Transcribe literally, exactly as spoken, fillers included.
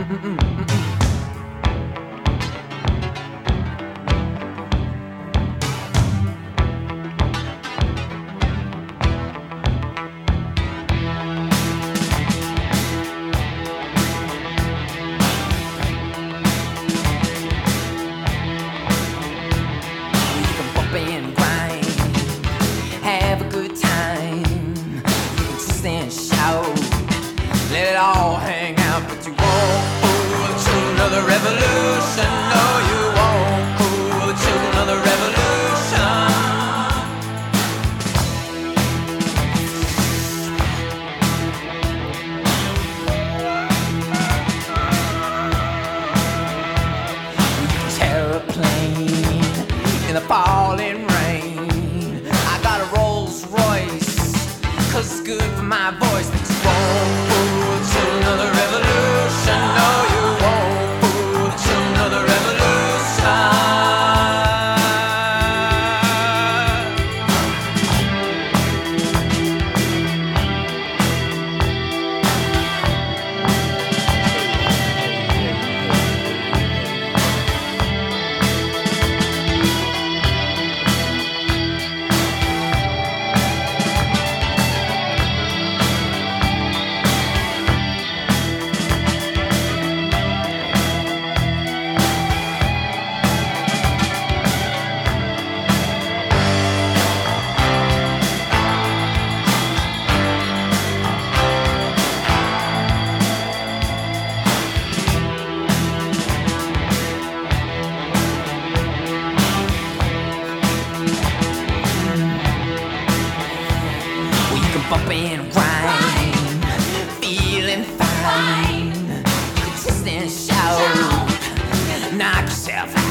And shout, let it all hang out, but you won't fool the children of the revolution. No, you won't fool the children of the revolution. Terraplane in the falling rain. I got a Rolls Royce, 'cause it's good for my voice. But you won't fool the children of the revolution. No, you won't fool the children of the revolution. Bump and whine, feeling fine. Just and shout, knock yourself out.